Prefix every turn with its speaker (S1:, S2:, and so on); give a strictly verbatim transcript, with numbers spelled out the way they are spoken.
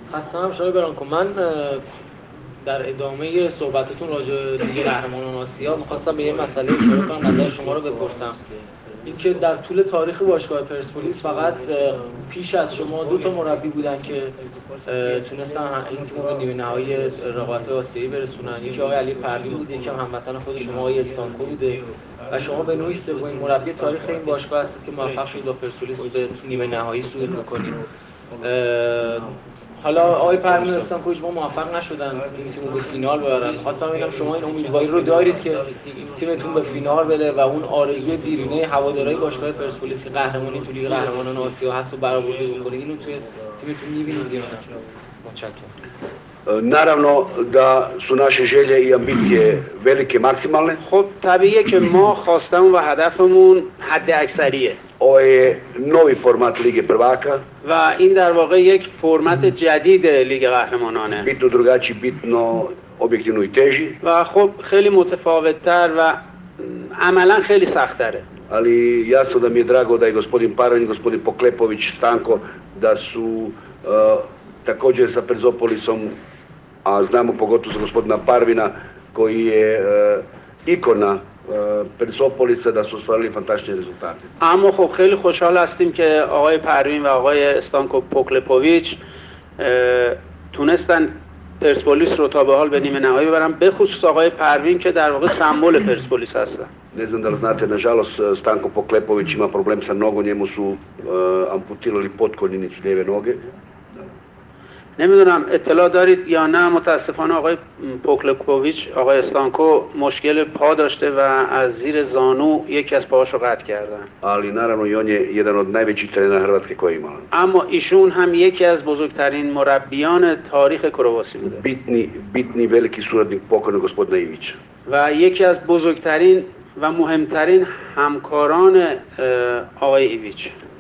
S1: خسته نباشید برانکو. من در ادامه صحبتتون راجع به لیگ قهرمانان آسیا می‌خواستم به یه مسئله اشاره کنم، نظر شما رو بپرسم. اینکه در طول تاریخ باشگاه پرسپولیس فقط پیش از شما دو تا مربی بودن که تونستن این تیم رو به نیمه نهایی رقابت آسیایی برسونن. یکی آقای علی پروین بود، یکی هم هموطن خود شما آقای استانکو بوده و شما به نوعی سومین مربی تاریخ این باشگاه هستید که موفق شدید با پرسپولیس به نیمه نهایی صعود بکنید. حالا آقای پروین و استانکو ما موفق نشدن این تیم رو به فینال ببرن. خواستم ببینم شما این امیدواری رو دارید که تیمتون به فینال بره و اون آرزوی دیرینه هوادارهای باشگاه پرسپولیس که قهرمانی تو لیگ قهرمانان آسیا هست رو برآورده بکنید؟ اینو توی تیمتون می‌بینید یا نه؟
S2: متشکرم. Naravno da su naše želje i ambicije velike, maksimalne.
S3: خب طبیعیه که ما خواستمون و هدفمون حد اکثریه.
S2: Ovo je novi format Lige prvaka.
S3: و این در واقع یک فرمت جدید لیگ قهرمانانه.
S2: Bitno drugačiji, bitno objektivno i teži.
S3: و خب خیلی متفاوت‌تر و عملاً خیلی سخت‌تره.
S2: Ali jasno da mi je drago da i gospodin Parvin i gospodin Poklepović, Stanko, da su uh, također sa Perzopolisom, a znamo pogotovo za gospodina Parvina koji je uh, ikona پرسپولیس da su ostvarili fantastične rezultate.
S3: اما خب خیلی خوشحال هستیم که آقای پروین و آقای استانکو پوکلپوویچ تونستن پرسپولیس رو تا به حال به نیمه نهایی ببرن، به خصوص آقای پروین که در واقع سمبل پرسپولیس هستن.
S2: Ne znam da li znate, nažalost Stanko Poklepović ima problem sa nogom, njemu su uh, amputirali potkoljenicu lijeve noge.
S3: نمیدونم اطلاع دارید یا نه، متاسفانه آقای پوکلپوویچ، آقای استانکو مشکل پا داشته و از زیر زانو یکی از پاهاشو قطع کردن.
S2: Ali naravno i on je jedan od najvećih trenera Hrvatske koji imala.
S3: اما ایشون هم یکی از بزرگترین مربیان تاریخ کرواسی بوده.
S2: Bitni, bitni veliki suradnik pokojnog gospodina Ivića.
S3: و یکی از بزرگترین و مهمترین همکاران آقای ایویچ.